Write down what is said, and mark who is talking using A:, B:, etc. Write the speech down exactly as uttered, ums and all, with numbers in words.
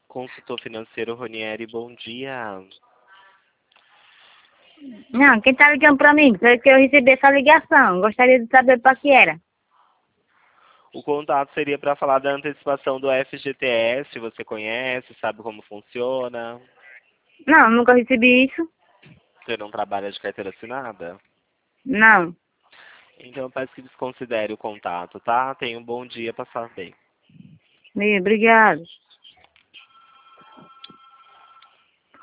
A: Consultor financeiro Ronieri, bom dia.
B: Não, quem tá ligando pra mim? Foi que eu recebi essa ligação. Gostaria de saber pra que era.
A: O contato seria para falar da antecipação do F G T S, você conhece, sabe como funciona?
B: Não, nunca recebi isso.
A: Você não trabalha de carteira assinada?
B: Não.
A: Então eu peço que desconsidere o contato, tá? Tenha um bom dia, passar bem.
B: Obrigado.